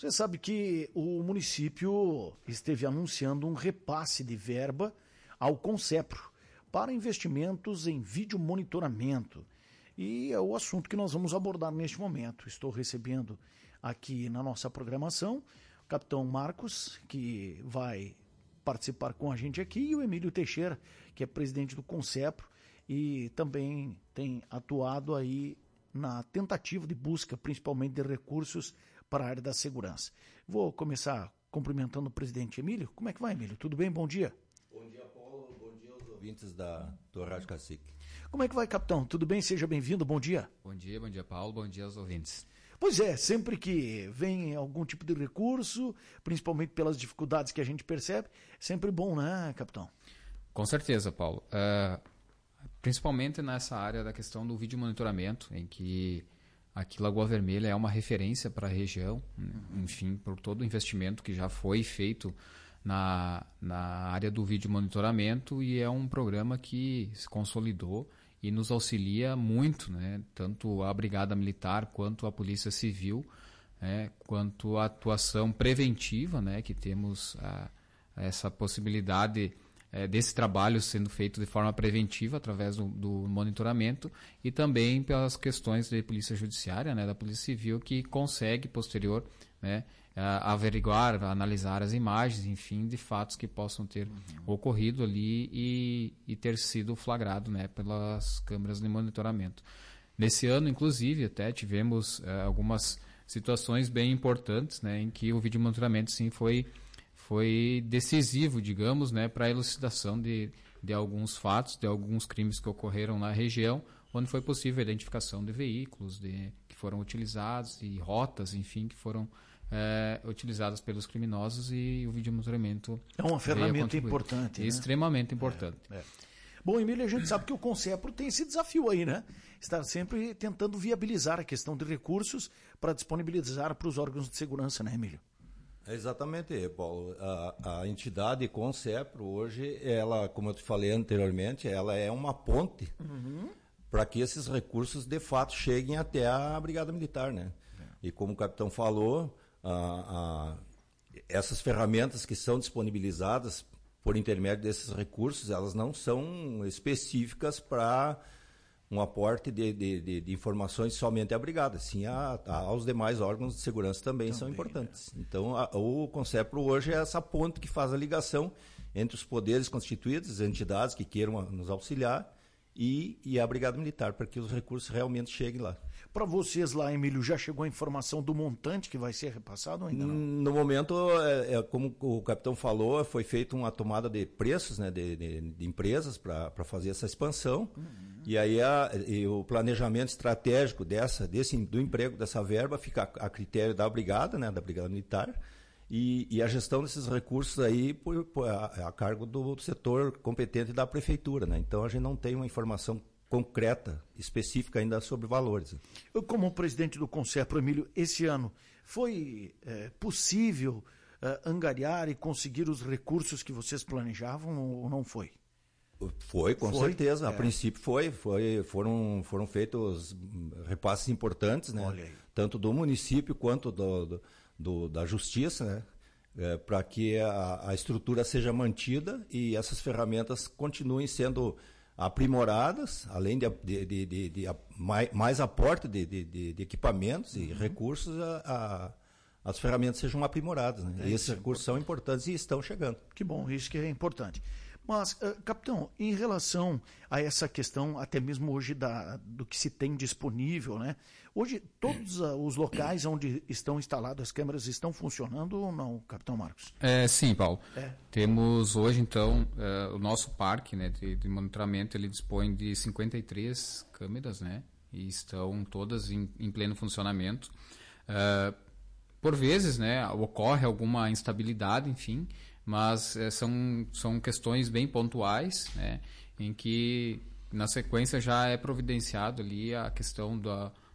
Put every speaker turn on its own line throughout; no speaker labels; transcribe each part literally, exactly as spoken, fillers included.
Você sabe que o município esteve anunciando um repasse de verba ao Concepro para investimentos em vídeo monitoramento. E é o assunto que nós vamos abordar neste momento. Estou recebendo aqui na nossa programação o capitão Marcos, que vai participar com a gente aqui, e o Emílio Teixeira, que é presidente do Concepro e também tem atuado aí na tentativa de busca, principalmente de recursos para a área da segurança. Vou começar cumprimentando o presidente Emílio. Como é que vai, Emílio? Tudo bem? Bom dia.
Bom dia, Paulo. Bom dia aos ouvintes da, do Rádio Cacique.
Como é que vai, capitão? Tudo bem? Seja bem-vindo. Bom dia.
Bom dia, bom dia, Paulo. Bom dia aos ouvintes.
Pois é, sempre que vem algum tipo de recurso, principalmente pelas dificuldades que a gente percebe, sempre bom, né, capitão?
Com certeza, Paulo. Uh, principalmente nessa área da questão do vídeo monitoramento, em que aqui Lagoa Vermelha é uma referência para a região, enfim, por todo o investimento que já foi feito na, na área do vídeo monitoramento, e é um programa que se consolidou e nos auxilia muito, né, tanto a Brigada Militar quanto a Polícia Civil, né, quanto a atuação preventiva, né, que temos a, a essa possibilidade é, desse trabalho sendo feito de forma preventiva através do, do monitoramento, e também pelas questões de Polícia Judiciária, né, da Polícia Civil, que consegue posterior, né, a, averiguar, a analisar as imagens, enfim, de fatos que possam ter uhum. ocorrido ali e, e ter sido flagrado, né, pelas câmeras de monitoramento. Nesse ano, inclusive, até tivemos uh, algumas situações bem importantes, né, em que o vídeo monitoramento sim foi foi decisivo, digamos, né, para a elucidação de, de alguns fatos, de alguns crimes que ocorreram na região, onde foi possível a identificação de veículos de, que foram utilizados e rotas, enfim, que foram é, utilizadas pelos criminosos, e o vídeo monitoramento
é uma ferramenta importante, né?
Extremamente importante.
É, é. Bom, Emílio, a gente sabe que o Concepro tem esse desafio aí, né? Está sempre tentando viabilizar a questão de recursos para disponibilizar para os órgãos de segurança, né, Emílio?
Exatamente, Paulo. A, a entidade Concepro hoje, ela, como eu te falei anteriormente, ela é uma ponte uhum. para que esses recursos de fato cheguem até a Brigada Militar, né? É. E como o capitão falou, a, a, essas ferramentas que são disponibilizadas por intermédio desses recursos, elas não são específicas para um aporte de, de, de, de informações somente à Brigada, sim a, a, aos demais órgãos de segurança também, também são importantes. É. Então, a, o Concepro hoje é essa ponte que faz a ligação entre os poderes constituídos, as entidades que queiram nos auxiliar, e, e a Brigada Militar, para que os recursos realmente cheguem lá.
Para vocês lá, Emílio, já chegou a informação do montante que vai ser repassado ou ainda não?
No momento, é, é, como o capitão falou, foi feita uma tomada de preços, né, de, de, de empresas para fazer essa expansão, uhum. e aí a, e o planejamento estratégico dessa, desse, do emprego dessa verba fica a, a critério da Brigada, né, da Brigada Militar, e, e a gestão desses recursos aí por, por, a, a cargo do, do setor competente da Prefeitura, né? Então a gente não tem uma informação concreta, específica ainda sobre valores.
Eu, como presidente do Concepro, Emílio, esse ano foi é, possível é, angariar e conseguir os recursos que vocês planejavam ou não foi?
Foi, com foi? certeza. É. A princípio foi, foi foram, foram feitos repasses importantes, né? Tanto do município quanto do, do, do, da justiça, né? É, para que a, a estrutura seja mantida e essas ferramentas continuem sendo aprimoradas, além de, de, de, de, de mais, mais aporte de, de, de equipamentos uhum. e recursos, a, a, as ferramentas sejam aprimoradas, né? É, e esses recursos é são importantes e estão chegando.
Que bom, isso que é importante. Mas, uh, capitão, em relação a essa questão, até mesmo hoje, da, do que se tem disponível, né? Hoje, todos uh, os locais onde estão instaladas as câmeras estão funcionando ou não, capitão Marcos?
É, sim, Paulo. É. Temos hoje, então, uh, o nosso parque, né, de, de monitoramento, ele dispõe de cinquenta e três câmeras, né? E estão todas em, em pleno funcionamento. Uh, por vezes, né, ocorre alguma instabilidade, enfim, mas é, são, são questões bem pontuais, né, em que na sequência já é providenciado ali a questão da,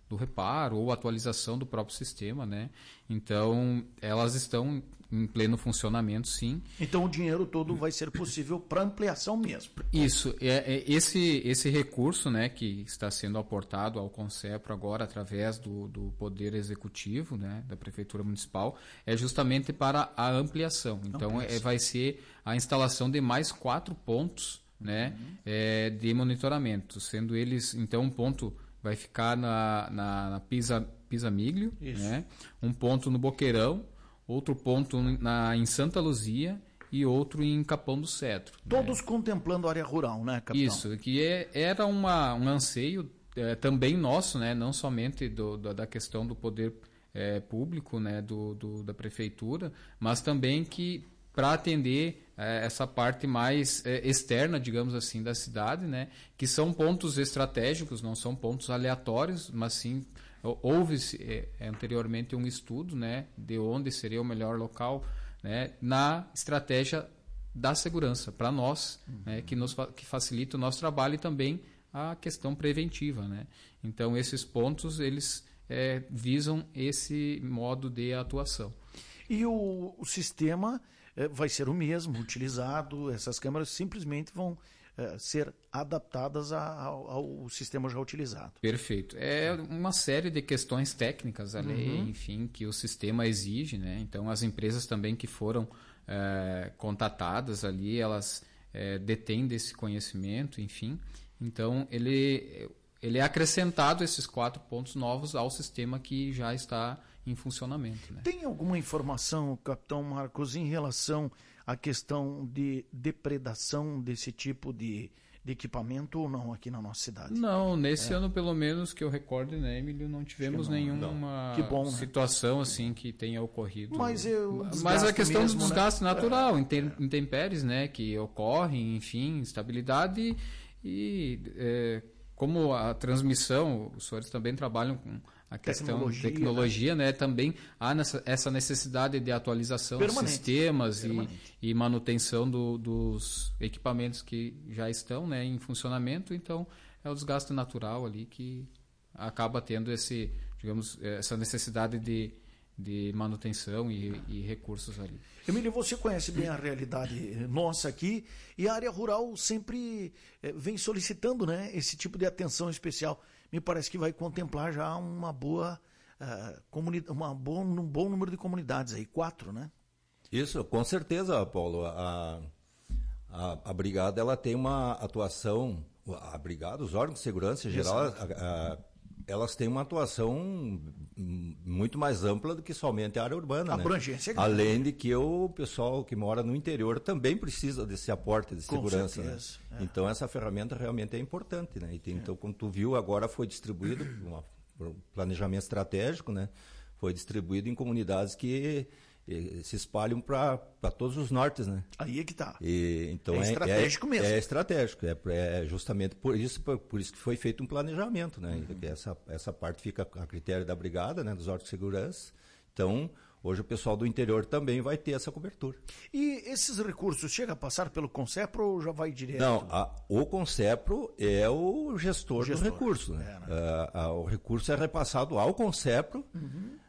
do reparo ou atualização do próprio sistema, né? Então, elas estão em pleno funcionamento, sim.
Então, o dinheiro todo vai ser possível para ampliação mesmo.
Isso. É, é, esse, esse recurso, né, que está sendo aportado ao Concepro agora através do, do Poder Executivo, né, da Prefeitura Municipal, é justamente para a ampliação. Então, ampliação. É, vai ser a instalação de mais quatro pontos, né, uhum. é, de monitoramento, sendo eles, então, um ponto vai ficar na, na, na Pisa, Pisa Miglio, né, um ponto no Boqueirão, outro ponto na, em Santa Luzia e outro em Capão do Cedro.
Todos
né?
contemplando a área rural, né, capitão?
Isso, que é, era uma, um anseio é, também nosso, né, não somente do, da, da questão do poder é, público, né, do, do, da prefeitura, mas também que para atender é, essa parte mais é, externa, digamos assim, da cidade, né, que são pontos estratégicos, não são pontos aleatórios, mas sim houve-se é, anteriormente um estudo, né, de onde seria o melhor local, né, na estratégia da segurança para nós, uhum. né, que nos que facilita o nosso trabalho e também a questão preventiva, né. Então esses pontos eles é, visam esse modo de atuação.
E o, o sistema é, vai ser o mesmo, utilizado. Essas câmeras simplesmente vão é, ser adaptadas a, ao, ao sistema já utilizado.
Perfeito. É uma série de questões técnicas ali, uhum. enfim, que o sistema exige, né? Então, as empresas também que foram é, contatadas ali, elas é, detêm desse conhecimento, enfim. Então, ele, ele é acrescentado esses quatro pontos novos ao sistema que já está em funcionamento. Né?
Tem alguma informação, capitão Marcos, em relação à questão de depredação desse tipo de, de equipamento ou não aqui na nossa cidade?
Não, nesse é. ano pelo menos que eu recorde, né, Emílio, não tivemos não, nenhuma não. Bom, situação né? assim que tenha ocorrido.
Mas, eu,
Mas a questão
mesmo,
do desgaste
né?
natural,
é.
intempéries, né, que ocorrem, enfim, instabilidade e é, como a transmissão, os senhores também trabalham com a questão tecnologia, tecnologia né? né? Também há nessa, essa necessidade de atualização Permanente. dos sistemas e, e manutenção do, dos equipamentos que já estão, né, em funcionamento. Então, é o desgaste natural ali que acaba tendo esse, digamos, essa necessidade de, de manutenção e, e recursos ali.
Emílio, você conhece bem a realidade nossa aqui e a área rural sempre eh, vem solicitando, né, esse tipo de atenção especial. Me parece que vai contemplar já uma boa, uh, comunidade, uma boa, um bom número de comunidades aí, quatro, né?
Isso, com certeza, Paulo. A, a, a Brigada ela tem uma atuação, a Brigada, os órgãos de segurança em geral, a, a, elas têm uma atuação muito mais ampla do que somente a área urbana. A
abrangência,
né? Além de que o pessoal que mora no interior também precisa desse aporte de segurança.
Com
né?
é.
Então essa ferramenta realmente é importante. Né? E tem, é. Então, como tu viu, agora foi distribuído um planejamento estratégico, né? Foi distribuído em comunidades que e, se espalham para todos os nortes, né?
Aí é que tá.
E, então
é,
é
estratégico
é,
mesmo.
É estratégico. É, é justamente por isso, por, por isso que foi feito um planejamento, né? Uhum. Essa, essa parte fica a critério da Brigada, né? Dos órgãos de segurança. Então, hoje o pessoal do interior também vai ter essa cobertura.
E esses recursos chegam a passar pelo Concepro ou já vai direto?
Não, a, o Concepro é o gestor, o gestor. do recurso. Né? É, né? A, a, o recurso é repassado ao Concepro. Uhum.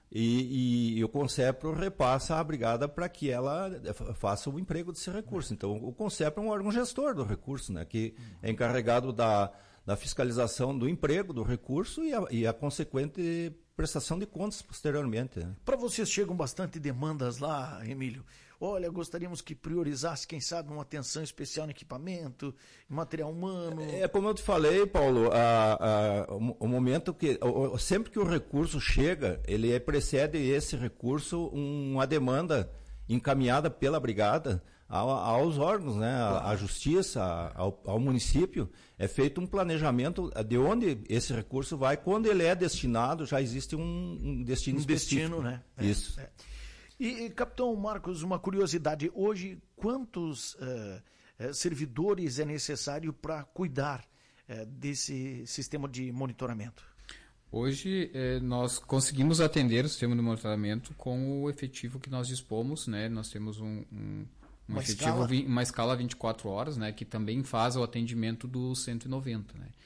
E, e, e o Concepro repassa à Brigada para que ela faça o emprego desse recurso. Então, o Concepro é um órgão gestor do recurso, né, que é encarregado da, da fiscalização do emprego do recurso e a, e a consequente prestação de contas posteriormente. Né.
Para vocês chegam bastante demandas lá, Emílio? Olha, gostaríamos que priorizasse, quem sabe, uma atenção especial no equipamento, material humano.
É como eu te falei, Paulo, a, a, o, o momento que, o, sempre que o recurso chega, ele é, precede esse recurso uma demanda encaminhada pela Brigada ao, aos órgãos, né, à Justiça, ao, ao município. É feito um planejamento de onde esse recurso vai. Quando ele é destinado, já existe um, um destino
um
específico.
Destino, né?
Isso.
É, é. E, capitão Marcos, uma curiosidade, hoje quantos uh, servidores é necessário para cuidar uh, desse sistema de monitoramento?
Hoje eh, nós conseguimos atender o sistema de monitoramento com o efetivo que nós dispomos, né? Nós temos um, um, um
uma
efetivo,
escala?
uma escala vinte e quatro horas, né? Que também faz o atendimento do cento e noventa, né? Uhum.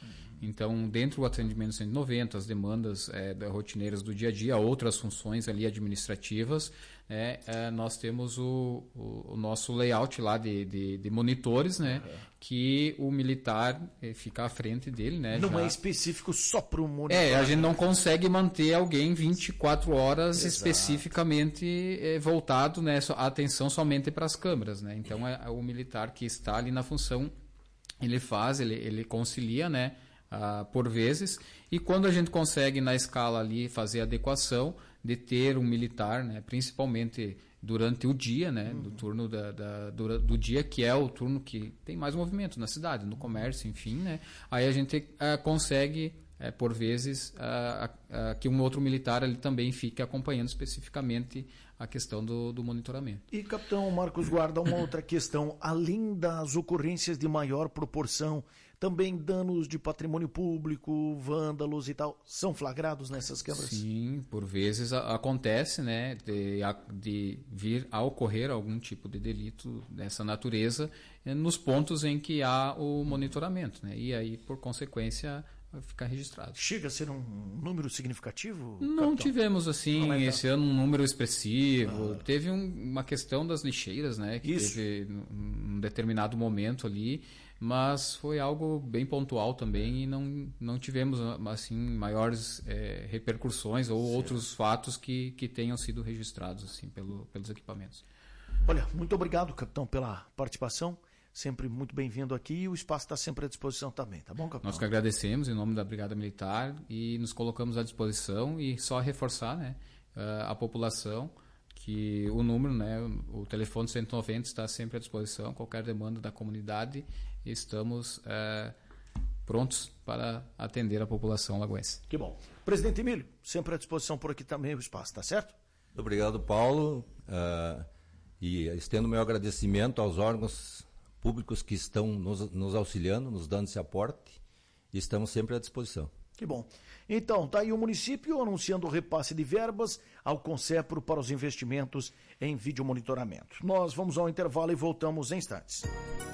Então, dentro do atendimento cento e noventa, as demandas é, da, rotineiras do dia a dia, outras funções ali administrativas, é, é, nós temos o, o, o nosso layout lá de, de, de monitores, né, uhum. que o militar é, fica à frente dele. Né,
não
já...
é específico só para o monitor.
É, a gente não consegue manter alguém vinte e quatro horas Exato. especificamente é, voltado, né, a atenção somente para as câmeras. Né? Então, é, é o militar que está ali na função, ele faz, ele, ele concilia, né, uh, por vezes, e quando a gente consegue na escala ali fazer a adequação de ter um militar, né, principalmente durante o dia, né, uhum. do turno da, da, do, do dia, que é o turno que tem mais movimento na cidade, no comércio, enfim, né, aí a gente uh, consegue, uh, por vezes, uh, uh, que um outro militar ali também fique acompanhando especificamente a questão do, do monitoramento.
E, capitão Marcos Guarda, uma outra questão, além das ocorrências de maior proporção, também danos de patrimônio público, vândalos e tal, são flagrados nessas câmeras?
Sim, por vezes a, acontece, né, de, a, de vir a ocorrer algum tipo de delito dessa natureza eh, nos pontos em que há o monitoramento, né, e aí, por consequência, vai ficar registrado.
Chega a ser um número significativo?
Não capitão? Tivemos, assim,
Não é
esse ano um número expressivo. Ah. Teve um, uma questão das lixeiras, né, que Isso. teve um determinado momento ali, mas foi algo bem pontual também e não, não tivemos assim maiores é, repercussões ou certo. outros fatos que, que tenham sido registrados assim pelo, pelos equipamentos.
Olha, muito obrigado, capitão, pela participação. Sempre muito bem-vindo aqui e o espaço está sempre à disposição também, tá bom, capitão?
Nós que agradecemos em nome da Brigada Militar e nos colocamos à disposição e só reforçar, né, a população que o número, né, o telefone cento e noventa está sempre à disposição, qualquer demanda da comunidade, estamos é, prontos para atender a população lagoense.
Que bom. Presidente Emílio, sempre à disposição por aqui também o espaço, tá certo?
Muito obrigado, Paulo, uh, e estendo meu agradecimento aos órgãos públicos que estão nos, nos auxiliando, nos dando esse aporte, e estamos sempre à disposição.
Que bom. Então, está aí o município anunciando o repasse de verbas ao Concepro para os investimentos em vídeo monitoramento. Nós vamos ao intervalo e voltamos em instantes.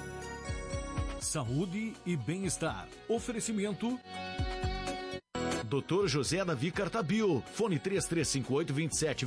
Saúde e bem-estar. Oferecimento doutor José Davi Cartabio. Fone três três cinco oito, dois sete